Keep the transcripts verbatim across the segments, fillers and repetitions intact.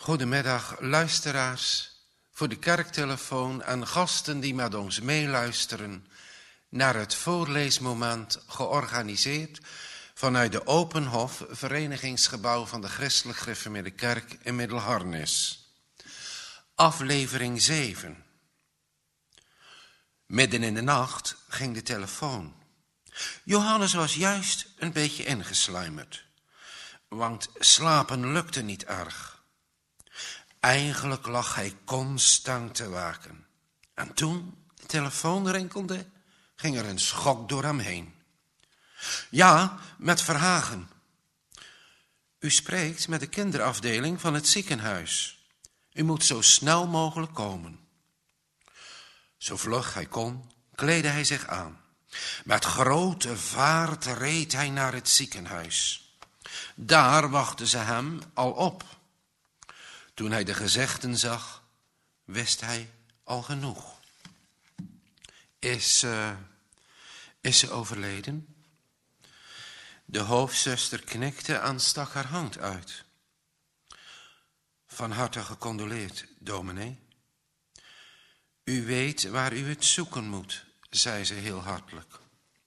Goedemiddag, luisteraars, voor de kerktelefoon en gasten die met ons meeluisteren naar het voorleesmoment georganiseerd vanuit de Openhof verenigingsgebouw van de Christelijk Gereformeerde Kerk in Middelharnis. Aflevering zeven. Midden in de nacht ging de telefoon. Johannes was juist een beetje ingesluimerd, want slapen lukte niet erg. Eigenlijk lag hij constant te waken. En toen de telefoon rinkelde, ging er een schok door hem heen. Ja, met Verhagen. U spreekt met de kinderafdeling van het ziekenhuis. U moet zo snel mogelijk komen. Zo vlug hij kon, kleedde hij zich aan. Met grote vaart reed hij naar het ziekenhuis. Daar wachtten ze hem al op. Toen hij de gezegden zag, wist hij al genoeg. Is, uh, is ze overleden? De hoofdzuster knikte en stak haar hand uit. Van harte gecondoleerd, dominee. U weet waar u het zoeken moet, zei ze heel hartelijk.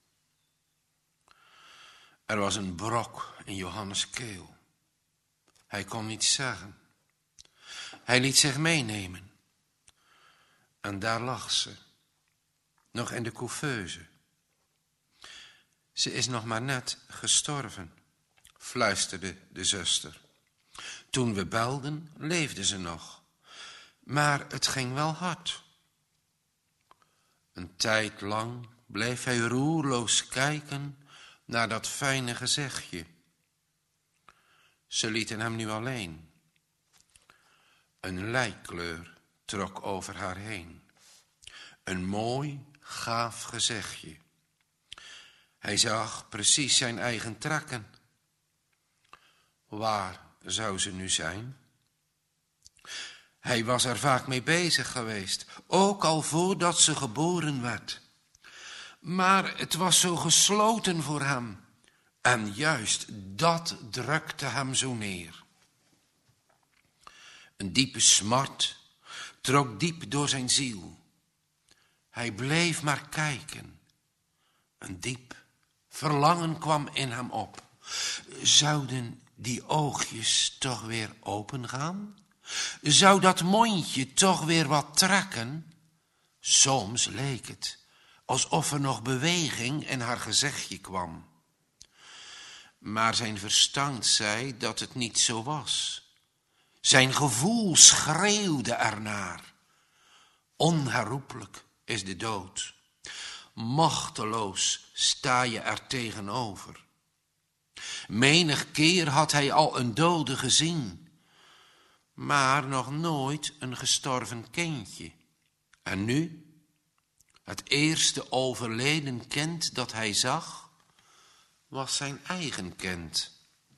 Er was een brok in Johannes' keel. Hij kon niets zeggen. Hij liet zich meenemen. En daar lag ze, nog in de couveuse. Ze is nog maar net gestorven, fluisterde de zuster. Toen we belden, leefde ze nog, maar het ging wel hard. Een tijd lang bleef hij roerloos kijken naar dat fijne gezichtje. Ze lieten hem nu alleen. Een lijkkleur trok over haar heen. Een mooi, gaaf gezichtje. Hij zag precies zijn eigen trekken. Waar zou ze nu zijn? Hij was er vaak mee bezig geweest, ook al voordat ze geboren werd. Maar het was zo gesloten voor hem. En juist dat drukte hem zo neer. Een diepe smart trok diep door zijn ziel. Hij bleef maar kijken. Een diep verlangen kwam in hem op. Zouden die oogjes toch weer opengaan? Zou dat mondje toch weer wat trekken? Soms leek het alsof er nog beweging in haar gezichtje kwam. Maar zijn verstand zei dat het niet zo was. Zijn gevoel schreeuwde ernaar. Onherroepelijk is de dood. Machteloos sta je er tegenover. Menig keer had hij al een dode gezien, maar nog nooit een gestorven kindje. En nu, het eerste overleden kind dat hij zag, was zijn eigen kind.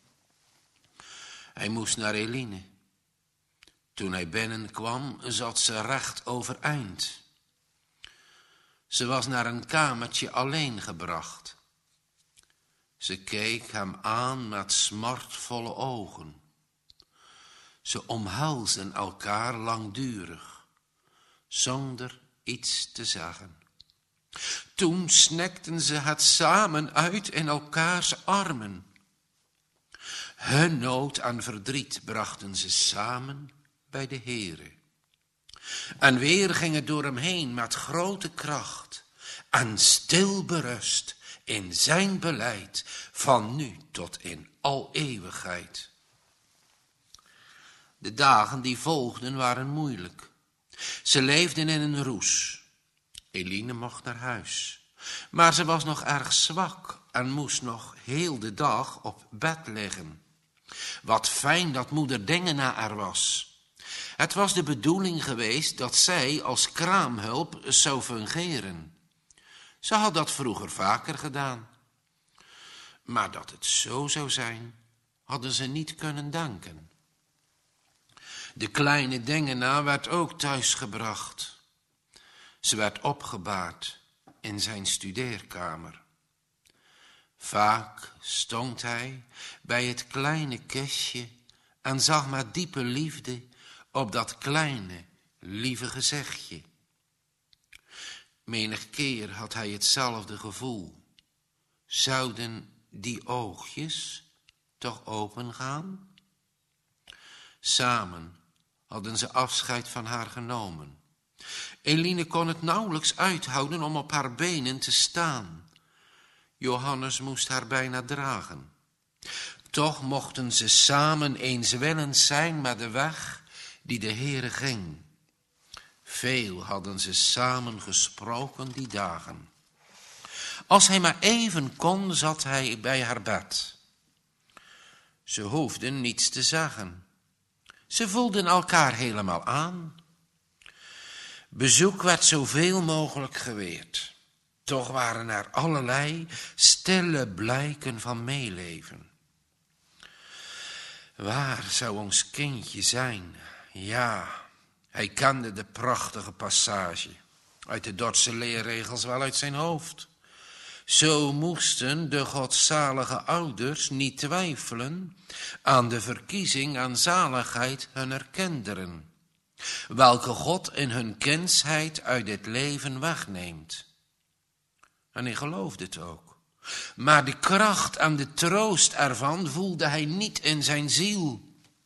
Hij moest naar Eline. Toen hij binnenkwam, zat ze recht overeind. Ze was naar een kamertje alleen gebracht. Ze keek hem aan met smartvolle ogen. Ze omhelsden elkaar langdurig, zonder iets te zeggen. Toen snikten ze het samen uit in elkaars armen. Hun nood en verdriet brachten ze samen bij de Heere. En weer ging het door hem heen met grote kracht en stil berust in zijn beleid van nu tot in al eeuwigheid. De dagen die volgden waren moeilijk. Ze leefden in een roes. Eline mocht naar huis, maar ze was nog erg zwak en moest nog heel de dag op bed liggen. Wat fijn dat moeder Dingena er was. Het was de bedoeling geweest dat zij als kraamhulp zou fungeren. Ze had dat vroeger vaker gedaan. Maar dat het zo zou zijn, hadden ze niet kunnen denken. De kleine Dingena werd ook thuisgebracht. Ze werd opgebaard in zijn studeerkamer. Vaak stond hij bij het kleine kistje en zag met diepe liefde op dat kleine, lieve gezichtje. Menig keer had hij hetzelfde gevoel. Zouden die oogjes toch open gaan? Samen hadden ze afscheid van haar genomen. Eline kon het nauwelijks uithouden om op haar benen te staan. Johannes moest haar bijna dragen. Toch mochten ze samen eenswillens zijn met de weg die de Heere ging. Veel hadden ze samen gesproken die dagen. Als hij maar even kon, zat hij bij haar bed. Ze hoefden niets te zeggen. Ze voelden elkaar helemaal aan. Bezoek werd zoveel mogelijk geweerd. Toch waren er allerlei stille blijken van meeleven. Waar zou ons kindje zijn? Ja, hij kende de prachtige passage uit de Dordtse leerregels wel uit zijn hoofd. Zo moesten de godzalige ouders niet twijfelen aan de verkiezing aan zaligheid hunner kinderen, welke God in hun kindsheid uit het leven wegneemt. En hij geloofde het ook. Maar de kracht en de troost ervan voelde hij niet in zijn ziel.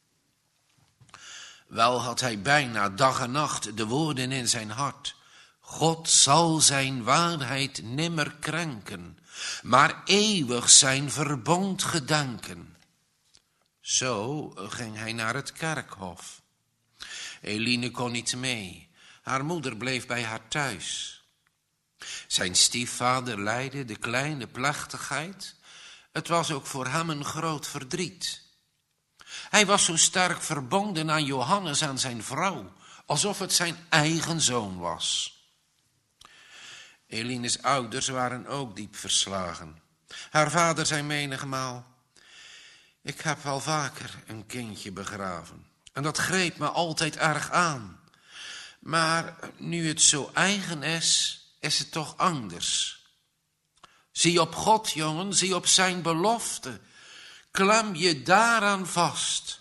Wel had hij bijna dag en nacht de woorden in zijn hart: God zal zijn waarheid nimmer krenken, maar eeuwig zijn verbond gedenken. Zo ging hij naar het kerkhof. Eline kon niet mee. Haar moeder bleef bij haar thuis. Zijn stiefvader leidde de kleine plechtigheid. Het was ook voor hem een groot verdriet. Hij was zo sterk verbonden aan Johannes en zijn vrouw, alsof het zijn eigen zoon was. Eline's ouders waren ook diep verslagen. Haar vader zei menigmaal: ik heb wel vaker een kindje begraven. En dat greep me altijd erg aan. Maar nu het zo eigen is, is het toch anders. Zie op God, jongen, zie op zijn belofte. Klem je daaraan vast.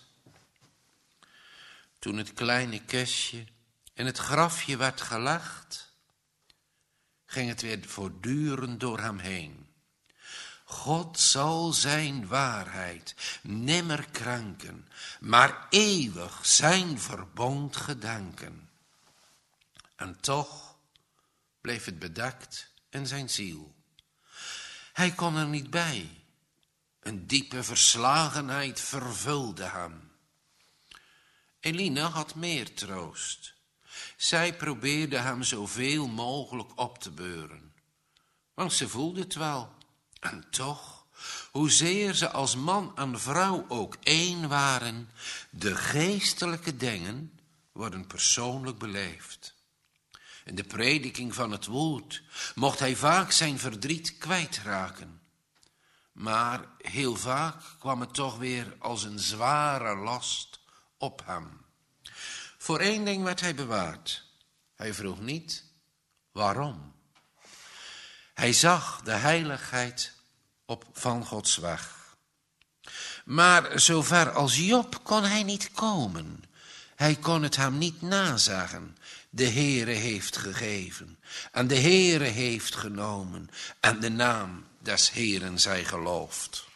Toen het kleine kistje in het grafje werd gelegd, ging het weer voortdurend door hem heen. God zal zijn waarheid nimmer krenken, maar eeuwig zijn verbond gedenken. En toch bleef het bedekt in zijn ziel. Hij kon er niet bij. Een diepe verslagenheid vervulde hem. Eline had meer troost. Zij probeerde hem zoveel mogelijk op te beuren. Want ze voelde het wel. En toch, hoezeer ze als man en vrouw ook één waren, de geestelijke dingen worden persoonlijk beleefd. In de prediking van het woord mocht hij vaak zijn verdriet kwijtraken. Maar heel vaak kwam het toch weer als een zware last op hem. Voor één ding werd hij bewaard. Hij vroeg niet waarom. Hij zag de heiligheid op van Gods weg. Maar zover als Job kon hij niet komen. Hij kon het hem niet nazagen. De Heere heeft gegeven en de Heere heeft genomen en de naam des Heeren zij geloofd.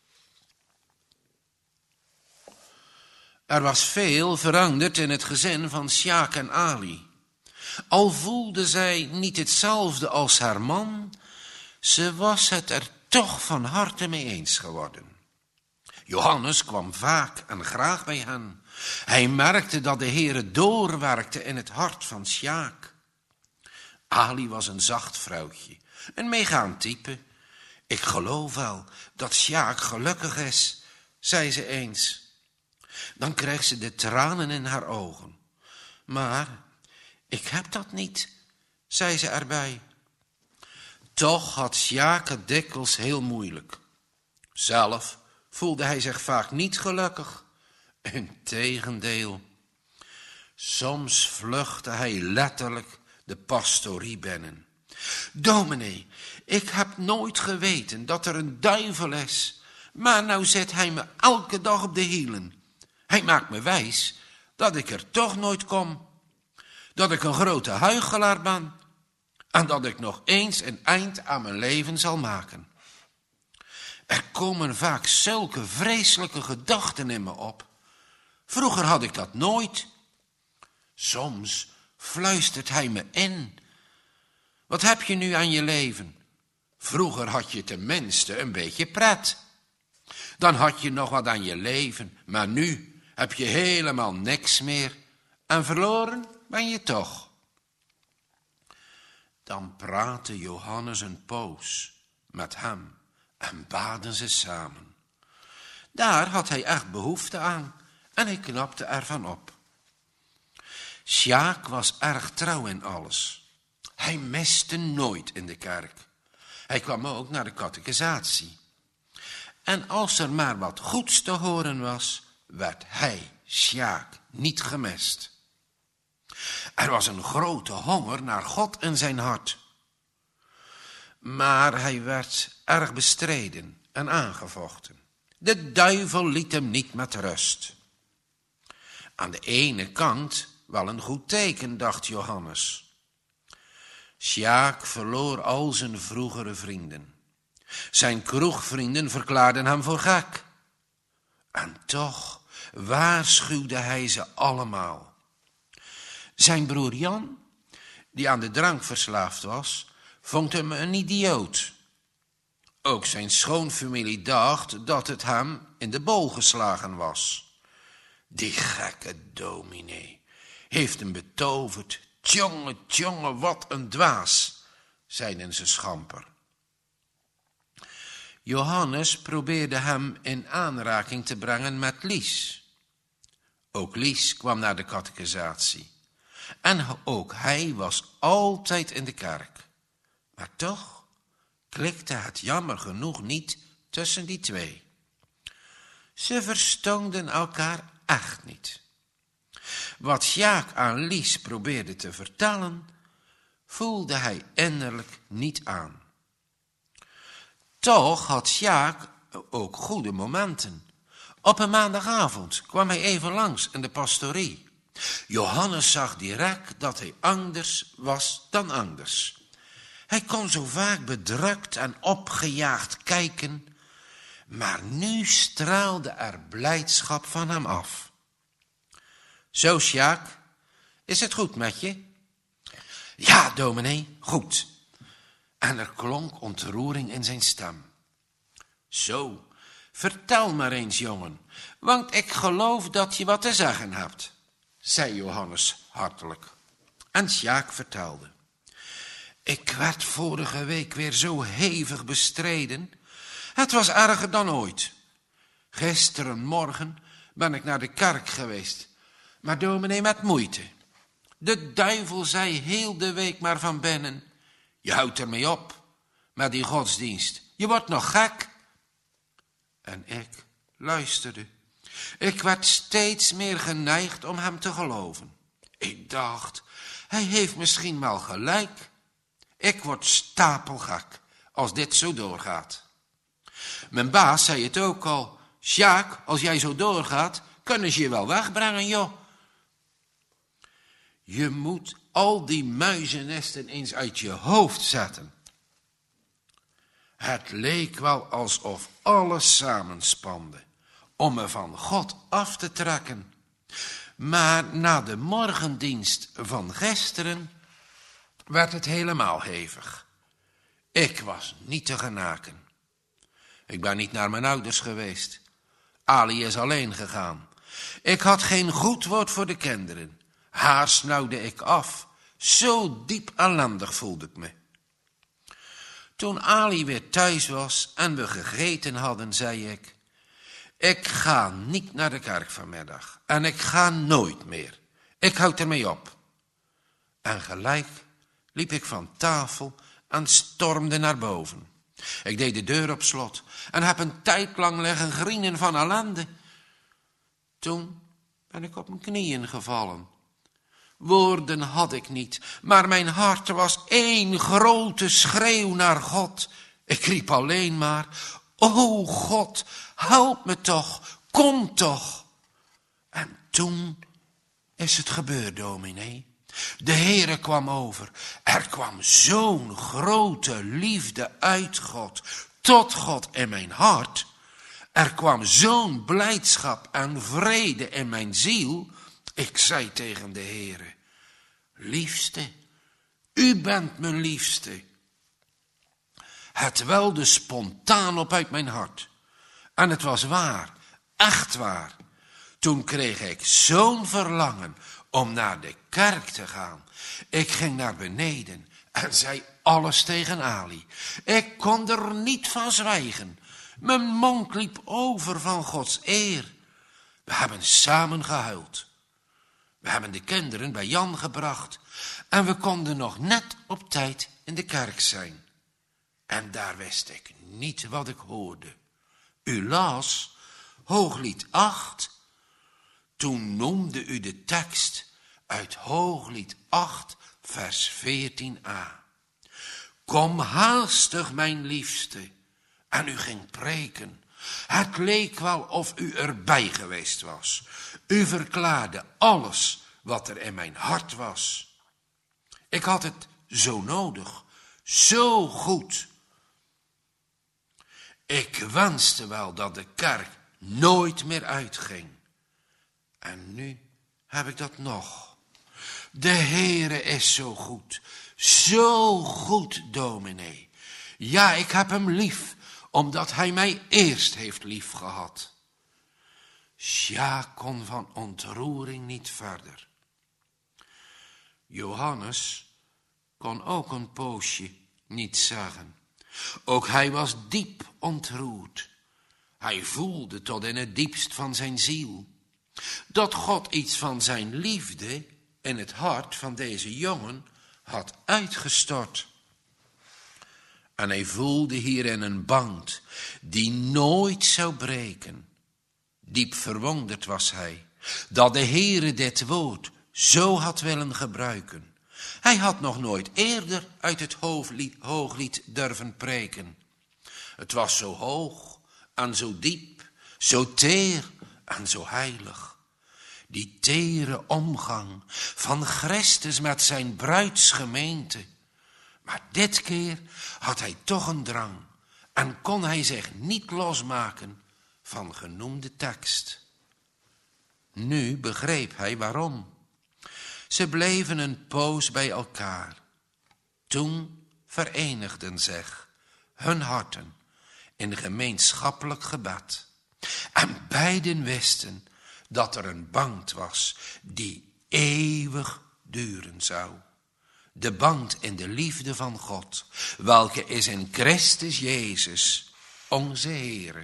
Er was veel veranderd in het gezin van Sjaak en Ali. Al voelde zij niet hetzelfde als haar man, ze was het er toch van harte mee eens geworden. Johannes kwam vaak en graag bij hen. Hij merkte dat de Heere doorwerkte in het hart van Sjaak. Ali was een zacht vrouwtje, een meegaand type. Ik geloof wel dat Sjaak gelukkig is, zei ze eens. Dan kreeg ze de tranen in haar ogen. Maar ik heb dat niet, zei ze erbij. Toch had Sjaak het dikwijls heel moeilijk. Zelf voelde hij zich vaak niet gelukkig. Integendeel, soms vluchtte hij letterlijk de pastorie binnen. Dominee, ik heb nooit geweten dat er een duivel is, maar nou zit hij me elke dag op de hielen. Hij maakt me wijs dat ik er toch nooit kom. Dat ik een grote huichelaar ben. En dat ik nog eens een eind aan mijn leven zal maken. Er komen vaak zulke vreselijke gedachten in me op. Vroeger had ik dat nooit. Soms fluistert hij me in. Wat heb je nu aan je leven? Vroeger had je tenminste een beetje pret. Dan had je nog wat aan je leven, maar nu heb je helemaal niks meer. En verloren ben je toch. Dan praatte Johannes een poos met hem en baden ze samen. Daar had hij echt behoefte aan en hij knapte ervan op. Sjaak was erg trouw in alles. Hij miste nooit in de kerk. Hij kwam ook naar de catechisatie. En als er maar wat goeds te horen was, werd hij, Sjaak, niet gemist. Er was een grote honger naar God in zijn hart. Maar hij werd erg bestreden en aangevochten. De duivel liet hem niet met rust. Aan de ene kant wel een goed teken, dacht Johannes. Sjaak verloor al zijn vroegere vrienden. Zijn kroegvrienden verklaarden hem voor gek. En toch waarschuwde hij ze allemaal. Zijn broer Jan, die aan de drank verslaafd was, vond hem een idioot. Ook zijn schoonfamilie dacht dat het hem in de bol geslagen was. Die gekke dominee heeft hem betoverd. Tjonge, tjonge, wat een dwaas, zeiden ze schamper. Johannes probeerde hem in aanraking te brengen met Lies. Ook Lies kwam naar de catechisatie. En ook hij was altijd in de kerk. Maar toch klikte het jammer genoeg niet tussen die twee. Ze verstonden elkaar echt niet. Wat Sjaak aan Lies probeerde te vertellen, voelde hij innerlijk niet aan. Toch had Sjaak ook goede momenten. Op een maandagavond kwam hij even langs in de pastorie. Johannes zag direct dat hij anders was dan anders. Hij kon zo vaak bedrukt en opgejaagd kijken, maar nu straalde er blijdschap van hem af. Zo, Sjaak, is het goed met je? Ja, dominee, goed. En er klonk ontroering in zijn stem. Zo, vertel maar eens, jongen, want ik geloof dat je wat te zeggen hebt, zei Johannes hartelijk. En Sjaak vertelde. Ik werd vorige week weer zo hevig bestreden. Het was erger dan ooit. Gisterenmorgen ben ik naar de kerk geweest, maar dominee met moeite. De duivel zei heel de week maar van binnen. Je houdt ermee op met die godsdienst. Je wordt nog gek. En ik luisterde. Ik werd steeds meer geneigd om hem te geloven. Ik dacht, hij heeft misschien wel gelijk. Ik word stapelgek als dit zo doorgaat. Mijn baas zei het ook al. Sjaak, als jij zo doorgaat, kunnen ze je wel wegbrengen, joh. Je moet al die muizennesten eens uit je hoofd zetten. Het leek wel alsof alles samenspande om me van God af te trekken. Maar na de morgendienst van gisteren werd het helemaal hevig. Ik was niet te genaken. Ik ben niet naar mijn ouders geweest. Ali is alleen gegaan. Ik had geen goed woord voor de kinderen. Haar snauwde ik af. Zo diep ellendig voelde ik me. Toen Ali weer thuis was en we gegeten hadden, zei ik, ik ga niet naar de kerk vanmiddag en ik ga nooit meer. Ik houd ermee op. En gelijk liep ik van tafel en stormde naar boven. Ik deed de deur op slot en heb een tijd lang liggen grienen van ellende. Toen ben ik op mijn knieën gevallen. Woorden had ik niet, maar mijn hart was één grote schreeuw naar God. Ik riep alleen maar, o God, help me toch, kom toch. En toen is het gebeurd, dominee. De Heere kwam over. Er kwam zo'n grote liefde uit God, tot God in mijn hart. Er kwam zo'n blijdschap en vrede in mijn ziel. Ik zei tegen de Heere, liefste, u bent mijn liefste. Het welde spontaan op uit mijn hart. En het was waar, echt waar. Toen kreeg ik zo'n verlangen om naar de kerk te gaan. Ik ging naar beneden en zei alles tegen Ali. Ik kon er niet van zwijgen. Mijn mond liep over van Gods eer. We hebben samen gehuild. We hebben de kinderen bij Jan gebracht. En we konden nog net op tijd in de kerk zijn. En daar wist ik niet wat ik hoorde. U las Hooglied acht. Toen noemde u de tekst uit Hooglied acht, vers veertien a. Kom haastig, mijn liefste. En u ging preken. Het leek wel of u erbij geweest was. U verklaarde alles wat er in mijn hart was. Ik had het zo nodig, zo goed. Ik wenste wel dat de kerk nooit meer uitging. En nu heb ik dat nog. De Heere is zo goed, zo goed, dominee. Ja, ik heb hem lief, omdat hij mij eerst heeft lief gehad. Sja kon van ontroering niet verder. Johannes kon ook een poosje niet zeggen. Ook hij was diep ontroerd. Hij voelde tot in het diepst van zijn ziel dat God iets van zijn liefde in het hart van deze jongen had uitgestort. En hij voelde hierin een band die nooit zou breken. Diep verwonderd was hij dat de Heere dit woord zo had willen gebruiken. Hij had nog nooit eerder uit het hooglied, hooglied durven preken. Het was zo hoog en zo diep, zo teer en zo heilig. Die tere omgang van Christus met zijn bruidsgemeente. Maar dit keer had hij toch een drang en kon hij zich niet losmaken van genoemde tekst. Nu begreep hij waarom. Ze bleven een poos bij elkaar. Toen verenigden zich hun harten in gemeenschappelijk gebed. En beiden wisten dat er een band was die eeuwig duren zou. De band in de liefde van God, welke is in Christus Jezus, onze Heere.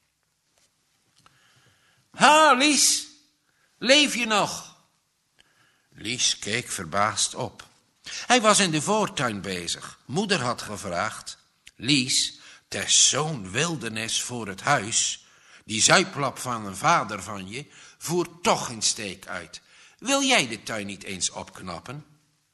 Ha, Lies, leef je nog? Lies keek verbaasd op. Hij was in de voortuin bezig. Moeder had gevraagd, Lies, het is zo'n wildernis voor het huis. Die zuiplap van een vader van je voert toch een steek uit. Wil jij de tuin niet eens opknappen?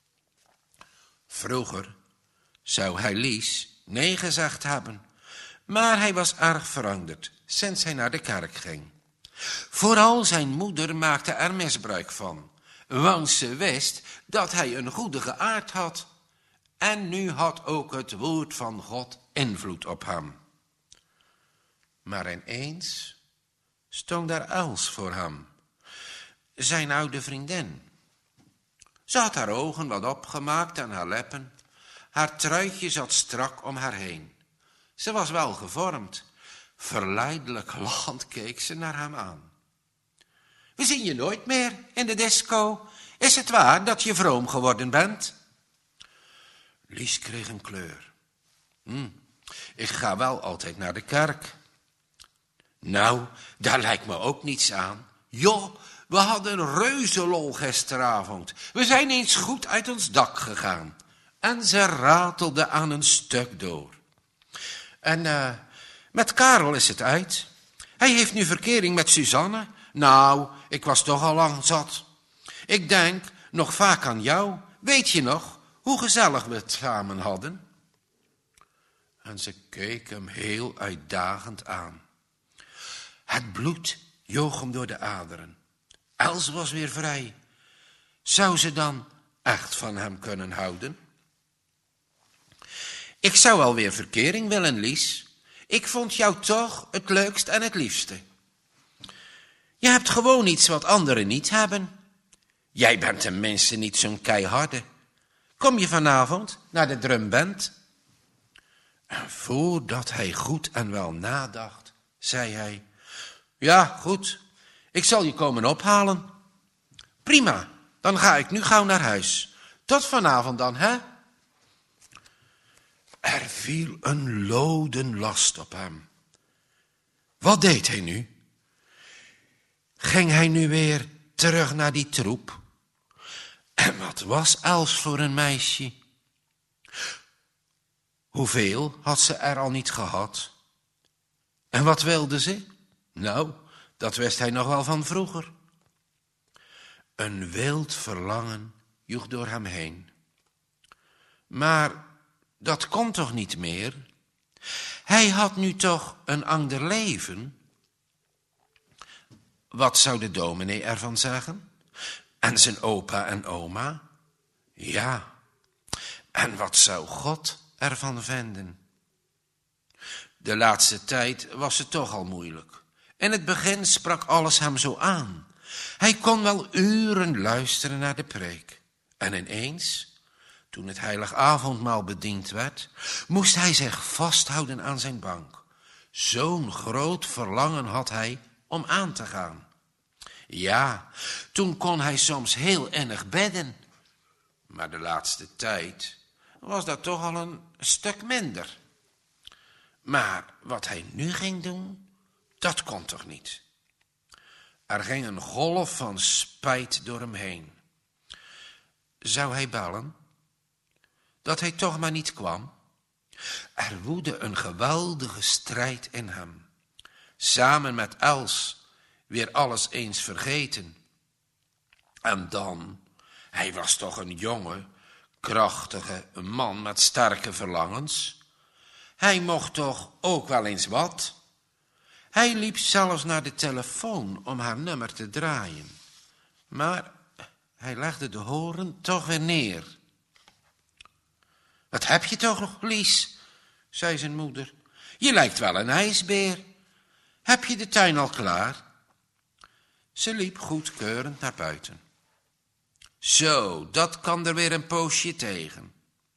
Vroeger zou hij Lies nee gezegd hebben, maar hij was erg veranderd sinds hij naar de kerk ging. Vooral zijn moeder maakte er misbruik van, want ze wist dat hij een goedige aard had. En nu had ook het woord van God invloed op hem. Maar ineens stond daar Els voor hem, zijn oude vriendin. Ze had haar ogen wat opgemaakt en haar lippen. Haar truitje zat strak om haar heen. Ze was wel gevormd. Verleidelijk lachend keek ze naar hem aan. We zien je nooit meer in de disco. Is het waar dat je vroom geworden bent? Lies kreeg een kleur. Hm, ik ga wel altijd naar de kerk. Nou, daar lijkt me ook niets aan. Joh, we hadden een reuzelol gisteravond. We zijn eens goed uit ons dak gegaan. En ze ratelde aan een stuk door. En uh, met Karel is het uit. Hij heeft nu verkering met Suzanne. Nou, ik was toch al lang zat. Ik denk nog vaak aan jou. Weet je nog hoe gezellig we het samen hadden? En ze keek hem heel uitdagend aan. Het bloed joeg hem door de aderen. Els was weer vrij. Zou ze dan echt van hem kunnen houden? Ik zou wel weer verkering willen, Lies. Ik vond jou toch het leukst en het liefste. Je hebt gewoon iets wat anderen niet hebben. Jij bent tenminste niet zo'n keiharde. Kom je vanavond naar de drumband? En voordat hij goed en wel nadacht, zei hij: ja, goed, ik zal je komen ophalen. Prima, dan ga ik nu gauw naar huis. Tot vanavond dan, hè? Er viel een loden last op hem. Wat deed hij nu? Ging hij nu weer terug naar die troep? En wat was Els voor een meisje? Hoeveel had ze er al niet gehad? En wat wilde ze? Nou, dat wist hij nog wel van vroeger. Een wild verlangen joeg door hem heen. Maar dat kon toch niet meer? Hij had nu toch een ander leven? Wat zou de dominee ervan zeggen? En zijn opa en oma? Ja, en wat zou God ervan vinden? De laatste tijd was het toch al moeilijk. In het begin sprak alles hem zo aan. Hij kon wel uren luisteren naar de preek. En ineens, toen het heilig avondmaal bediend werd, moest hij zich vasthouden aan zijn bank. Zo'n groot verlangen had hij om aan te gaan. Ja, toen kon hij soms heel innig bidden. Maar de laatste tijd was dat toch al een stuk minder. Maar wat hij nu ging doen, dat kon toch niet. Er ging een golf van spijt door hem heen. Zou hij bellen? Dat hij toch maar niet kwam? Er woedde een geweldige strijd in hem. Samen met Els weer alles eens vergeten. En dan, hij was toch een jonge, krachtige man met sterke verlangens. Hij mocht toch ook wel eens wat? Hij liep zelfs naar de telefoon om haar nummer te draaien. Maar hij legde de horen toch weer neer. Wat heb je toch nog, Lies? Zei zijn moeder. Je lijkt wel een ijsbeer. Heb je de tuin al klaar? Ze liep goedkeurend naar buiten. Zo, dat kan er weer een poosje tegen.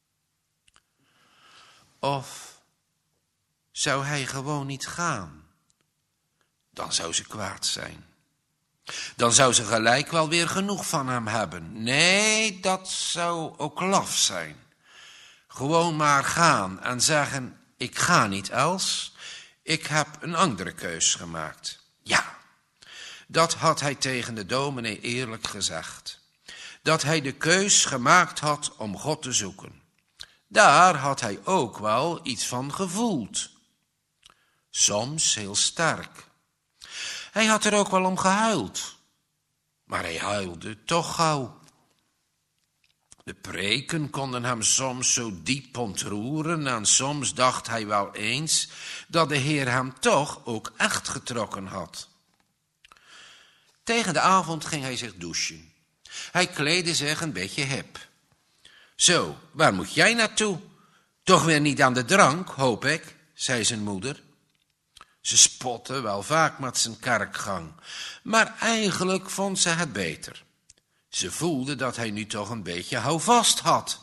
Of zou hij gewoon niet gaan? Dan zou ze kwaad zijn. Dan zou ze gelijk wel weer genoeg van hem hebben. Nee, dat zou ook laf zijn. Gewoon maar gaan en zeggen: ik ga niet, Els. Ik heb een andere keus gemaakt. Ja, dat had hij tegen de dominee eerlijk gezegd. Dat hij de keus gemaakt had om God te zoeken. Daar had hij ook wel iets van gevoeld. Soms heel sterk. Hij had er ook wel om gehuild. Maar hij huilde toch gauw. De preken konden hem soms zo diep ontroeren en soms dacht hij wel eens dat de Heer hem toch ook echt getrokken had. Tegen de avond ging hij zich douchen. Hij kleedde zich een beetje hip. Zo, waar moet jij naartoe? Toch weer niet aan de drank, hoop ik, zei zijn moeder. Ze spotte wel vaak met zijn kerkgang, maar eigenlijk vond ze het beter. Ze voelde dat hij nu toch een beetje houvast had.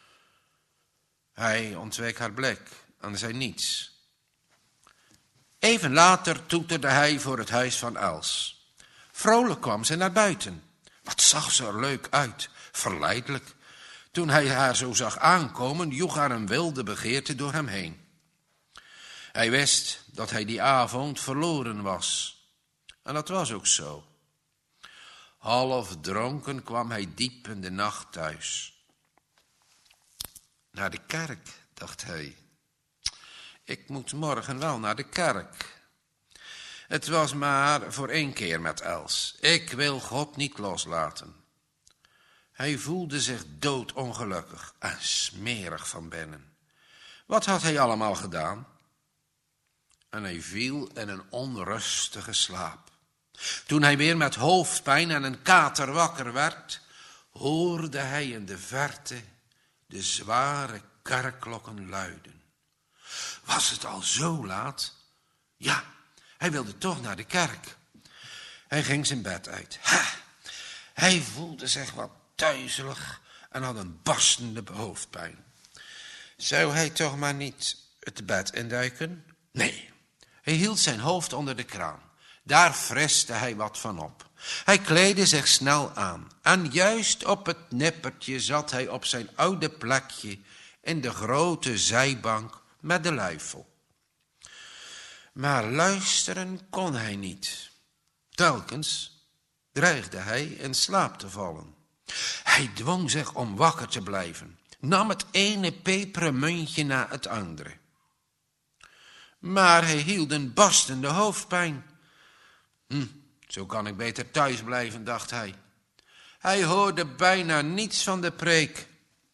Hij ontweek haar blik en zei niets. Even later toeterde hij voor het huis van Els. Vrolijk kwam ze naar buiten. Wat zag ze er leuk uit, verleidelijk. Toen hij haar zo zag aankomen, joeg haar een wilde begeerte door hem heen. Hij wist dat hij die avond verloren was. En dat was ook zo. Half dronken kwam hij diep in de nacht thuis. Naar de kerk, dacht hij. Ik moet morgen wel naar de kerk. Het was maar voor één keer met Els. Ik wil God niet loslaten. Hij voelde zich doodongelukkig en smerig van binnen. Wat had hij allemaal gedaan? En hij viel in een onrustige slaap. Toen hij weer met hoofdpijn en een kater wakker werd, hoorde hij in de verte de zware kerkklokken luiden. Was het al zo laat? Ja, hij wilde toch naar de kerk. Hij ging zijn bed uit. Ha! Hij voelde zich wat duizelig en had een barstende hoofdpijn. Zou hij toch maar niet het bed induiken? Nee, hij hield zijn hoofd onder de kraan. Daar friste hij wat van op. Hij kleedde zich snel aan en juist op het nippertje zat hij op zijn oude plekje in de grote zijbank met de luifel. Maar luisteren kon hij niet. Telkens dreigde hij in slaap te vallen. Hij dwong zich om wakker te blijven, nam het ene peperen muntje na het andere. Maar hij hield een barstende hoofdpijn. Hm, zo kan ik beter thuis blijven, dacht hij. Hij hoorde bijna niets van de preek.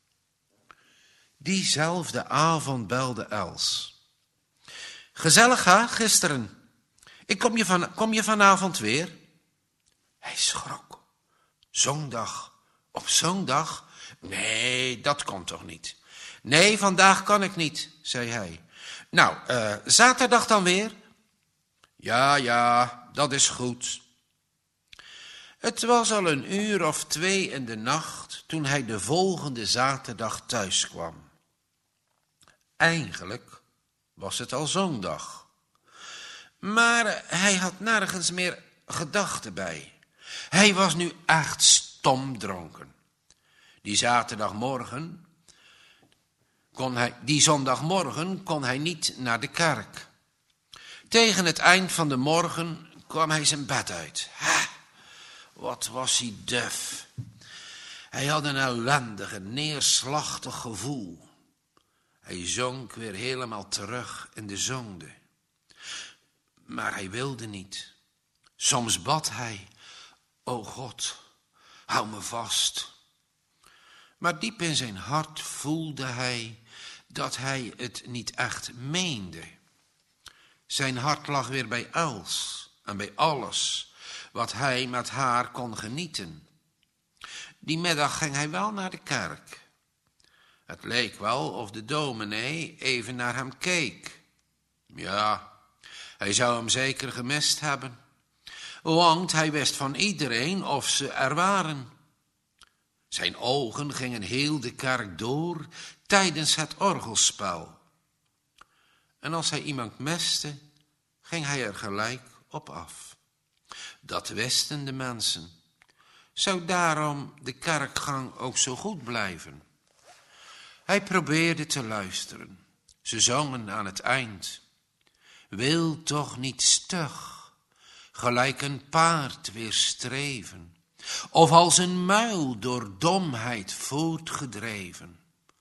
Diezelfde avond belde Els. Gezellig, hè, gisteren? Ik kom je, van, kom je vanavond weer? Hij schrok. Zondag, op zondag? Nee, dat kon toch niet? Nee, vandaag kan ik niet, zei hij. Nou, uh, zaterdag dan weer? Ja, ja, dat is goed. Het was al een uur of twee in de nacht toen hij de volgende zaterdag thuis kwam. Eigenlijk was het al zondag. Maar hij had nergens meer gedachten bij. Hij was nu echt stomdronken. Die zaterdagmorgen kon hij, die zondagmorgen kon hij niet naar de kerk. Tegen het eind van de morgen kwam hij zijn bed uit. Ha, wat was hij duf. Hij had een ellendig, neerslachtig gevoel. Hij zonk weer helemaal terug in de zonde. Maar hij wilde niet. Soms bad hij, o God, hou me vast. Maar diep in zijn hart voelde hij dat hij het niet echt meende. Zijn hart lag weer bij Els en bij alles wat hij met haar kon genieten. Die middag ging hij wel naar de kerk. Het leek wel of de dominee even naar hem keek. Ja, hij zou hem zeker gemist hebben, want hij wist van iedereen of ze er waren. Zijn ogen gingen heel de kerk door tijdens het orgelspel. En als hij iemand miste, ging hij er gelijk op af. Dat wisten de mensen. Zou daarom de kerkgang ook zo goed blijven? Hij probeerde te luisteren. Ze zongen aan het eind. Wil toch niet stug, gelijk een paard weer streven, of als een muil door domheid voortgedreven.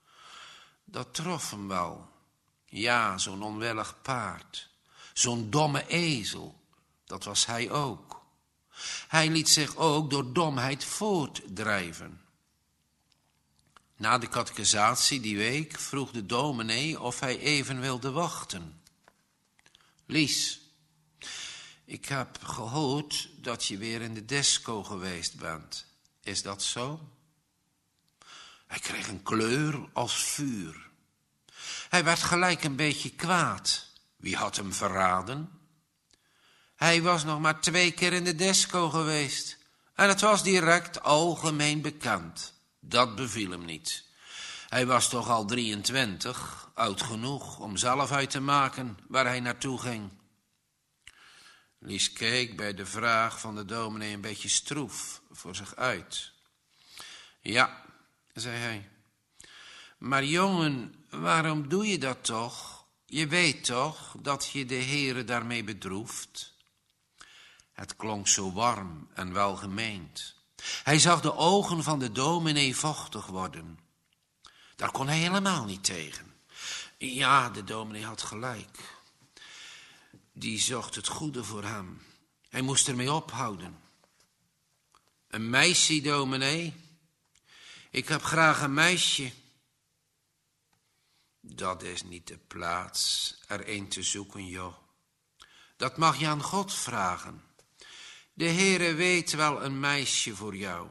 Dat trof hem wel. Ja, zo'n onwillig paard, zo'n domme ezel, dat was hij ook. Hij liet zich ook door domheid voortdrijven. Na de catechisatie die week vroeg de dominee of hij even wilde wachten. Lies, ik heb gehoord dat je weer in de disco geweest bent. Is dat zo? Hij kreeg een kleur als vuur. Hij werd gelijk een beetje kwaad. Wie had hem verraden? Hij was nog maar twee keer in de disco geweest. En het was direct algemeen bekend. Dat beviel hem niet. Hij was toch al drieëntwintig, oud genoeg om zelf uit te maken waar hij naartoe ging. Lies keek bij de vraag van de dominee een beetje stroef voor zich uit. Ja, zei hij. Maar jongen, waarom doe je dat toch? Je weet toch dat je de Heere daarmee bedroeft? Het klonk zo warm en welgemeend. Hij zag de ogen van de dominee vochtig worden. Daar kon hij helemaal niet tegen. Ja, de dominee had gelijk. Die zocht het goede voor hem. Hij moest ermee ophouden. Een meisje, dominee? Ik heb graag een meisje. Dat is niet de plaats er een te zoeken, joh. Dat mag je aan God vragen. De Heere weet wel een meisje voor jou.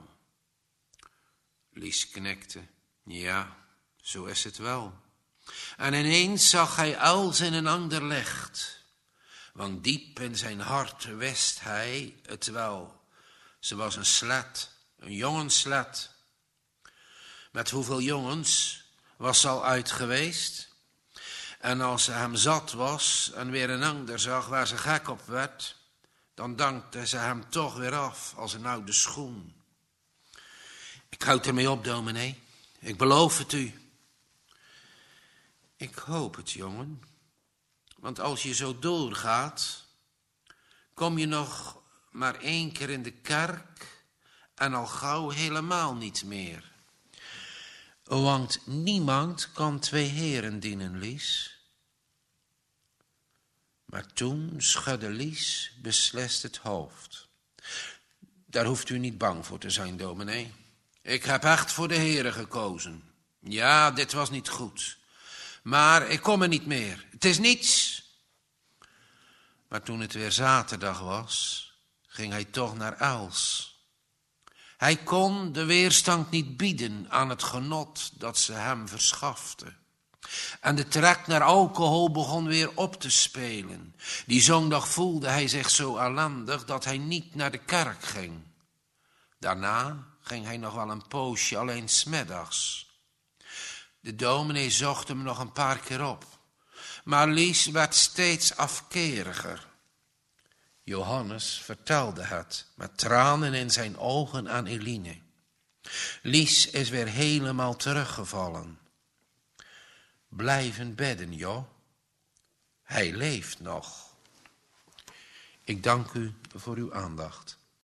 Lies knikte. Ja, zo is het wel. En ineens zag hij als in een ander licht. Want diep in zijn hart wist hij het wel. Ze was een slet, een jongenslet. Met hoeveel jongens was ze al uit geweest? En als ze hem zat was en weer een ander zag waar ze gek op werd, dan dankte ze hem toch weer af als een oude schoen. Ik houd ermee op, dominee. Ik beloof het u. Ik hoop het, jongen. Want als je zo doorgaat, kom je nog maar één keer in de kerk en al gauw helemaal niet meer. Want niemand kan twee heren dienen, Lies. Maar toen schudde Lies beslist het hoofd. Daar hoeft u niet bang voor te zijn, dominee. Ik heb echt voor de Heere gekozen. Ja, dit was niet goed. Maar ik kom er niet meer. Het is niets. Maar toen het weer zaterdag was, ging hij toch naar Els. Hij kon de weerstand niet bieden aan het genot dat ze hem verschafte. En de trek naar alcohol begon weer op te spelen. Die zondag voelde hij zich zo ellendig dat hij niet naar de kerk ging. Daarna ging hij nog wel een poosje alleen 's middags. De dominee zocht hem nog een paar keer op. Maar Lies werd steeds afkeriger. Johannes vertelde het met tranen in zijn ogen aan Eline. Lies is weer helemaal teruggevallen. Blijven bidden, joh. Hij leeft nog. Ik dank u voor uw aandacht.